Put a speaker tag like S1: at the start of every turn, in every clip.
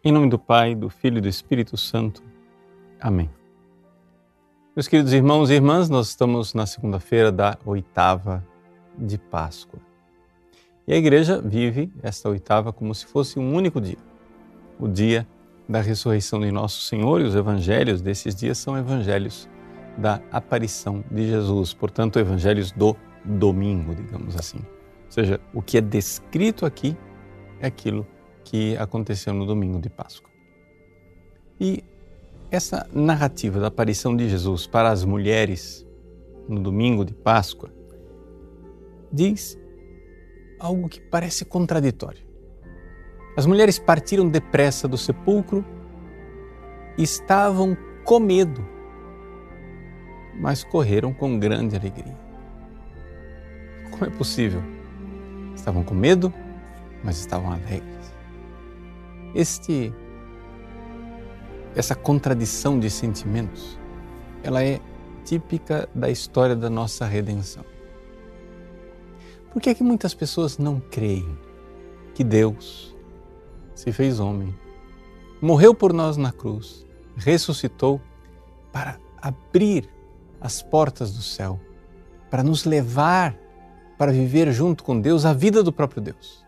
S1: Em nome do Pai, do Filho e do Espírito Santo. Amém. Meus queridos irmãos e irmãs, nós estamos na segunda-feira da oitava de Páscoa. E a Igreja vive esta oitava como se fosse um único dia. O dia da ressurreição de Nosso Senhor, e os evangelhos desses dias são evangelhos da aparição de Jesus, portanto, evangelhos do domingo, digamos assim. Ou seja, o que é descrito aqui é aquilo que aconteceu no domingo de Páscoa. E essa narrativa da aparição de Jesus para as mulheres no domingo de Páscoa diz algo que parece contraditório. As mulheres partiram depressa do sepulcro e estavam com medo, mas correram com grande alegria. Como é possível? Estavam com medo, mas estavam alegres. Essa contradição de sentimentos, ela é típica da história da nossa redenção. Por que é que muitas pessoas não creem que Deus se fez homem, morreu por nós na cruz, ressuscitou para abrir as portas do céu, para nos levar para viver junto com Deus a vida do próprio Deus?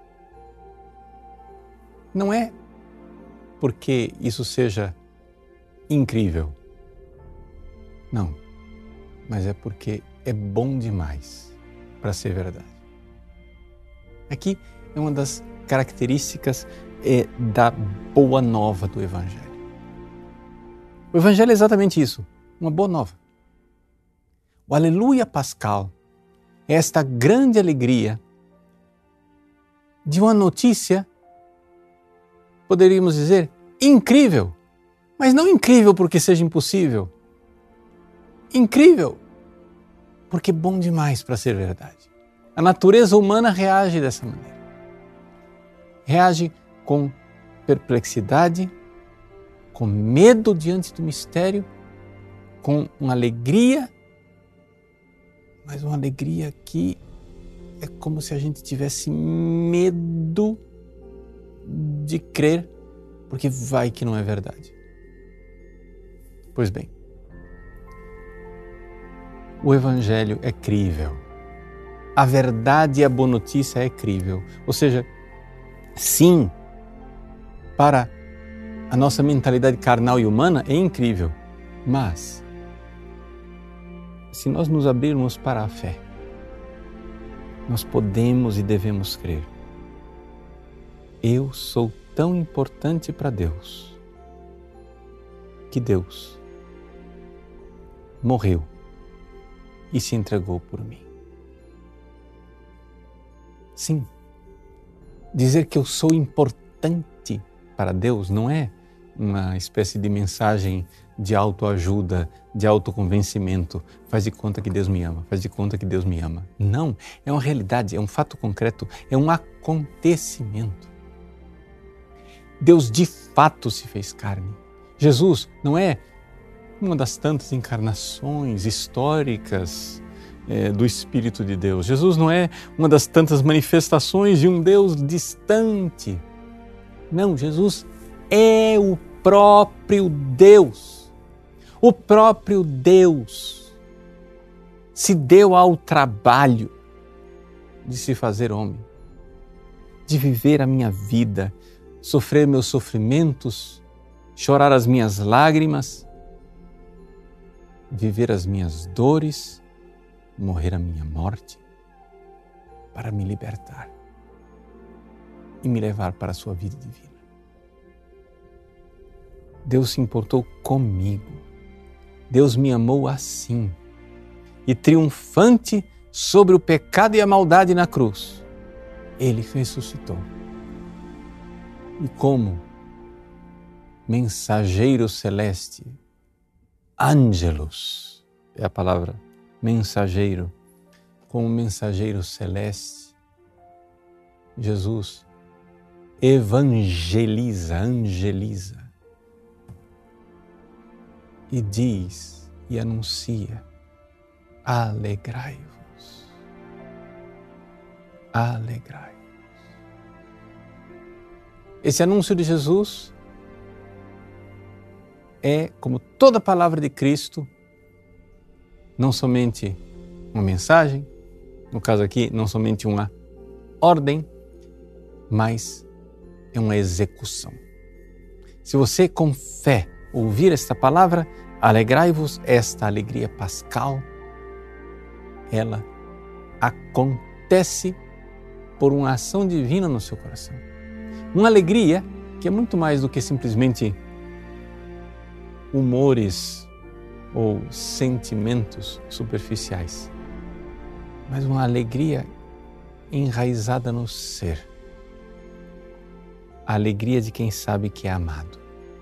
S1: Não é porque isso seja incrível. Não, mas é porque é bom demais para ser verdade. Aqui é uma das características da boa nova do Evangelho. O Evangelho é exatamente isso, uma boa nova. O Aleluia Pascal é esta grande alegria de uma notícia, poderíamos dizer, incrível, mas não incrível porque seja impossível. Incrível porque é bom demais para ser verdade. A natureza humana reage dessa maneira. Reage com perplexidade, com medo diante do mistério, com uma alegria, mas uma alegria que é como se a gente tivesse medo de crer, porque vai que não é verdade. Pois bem, o Evangelho é crível. A verdade e a boa notícia é crível. Ou seja, sim, para a nossa mentalidade carnal e humana é incrível, mas se nós nos abrirmos para a fé, nós podemos e devemos crer. Eu sou tão importante para Deus que Deus morreu e se entregou por mim. Sim, dizer que eu sou importante para Deus não é uma espécie de mensagem de autoajuda, de autoconvencimento. Faz de conta que Deus me ama, faz de conta que Deus me ama. Não, é uma realidade, é um fato concreto, é um acontecimento. Deus de fato se fez carne. Jesus não é uma das tantas encarnações históricas do Espírito de Deus. Jesus não é uma das tantas manifestações de um Deus distante. Não, Jesus é o próprio Deus. O próprio Deus se deu ao trabalho de se fazer homem, de viver a minha vida, sofrer meus sofrimentos, chorar as minhas lágrimas, viver as minhas dores, morrer a minha morte, para me libertar e me levar para a sua vida divina. Deus se importou comigo. Deus me amou assim. E triunfante sobre o pecado e a maldade na cruz, Ele ressuscitou. E como mensageiro celeste, ângelos é a palavra mensageiro, como mensageiro celeste, Jesus angeliza e diz e anuncia: alegrai-vos, alegrai-vos. Esse anúncio de Jesus é, como toda palavra de Cristo, não somente uma mensagem, no caso aqui, não somente uma ordem, mas é uma execução. Se você com fé ouvir esta palavra, alegrai-vos, esta alegria pascal, ela acontece por uma ação divina no seu coração. Uma alegria que é muito mais do que simplesmente humores ou sentimentos superficiais, mas uma alegria enraizada no ser. A alegria de quem sabe que é amado.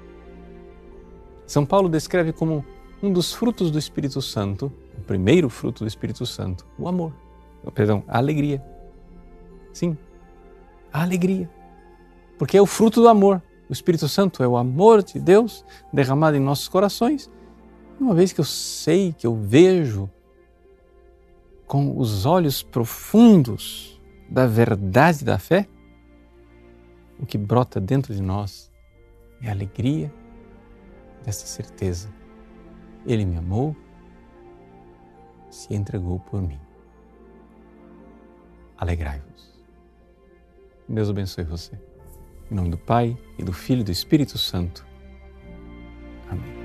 S1: São Paulo descreve como um dos frutos do Espírito Santo, o primeiro fruto do Espírito Santo, o amor. Perdão, a alegria. Sim, a alegria. Porque é o fruto do amor. O Espírito Santo é o amor de Deus derramado em nossos corações. Uma vez que eu sei, que eu vejo com os olhos profundos da verdade da fé, o que brota dentro de nós é a alegria dessa certeza. Ele me amou, se entregou por mim. Alegrai-vos. Deus abençoe você. Em nome do Pai, e do Filho e do Espírito Santo. Amém.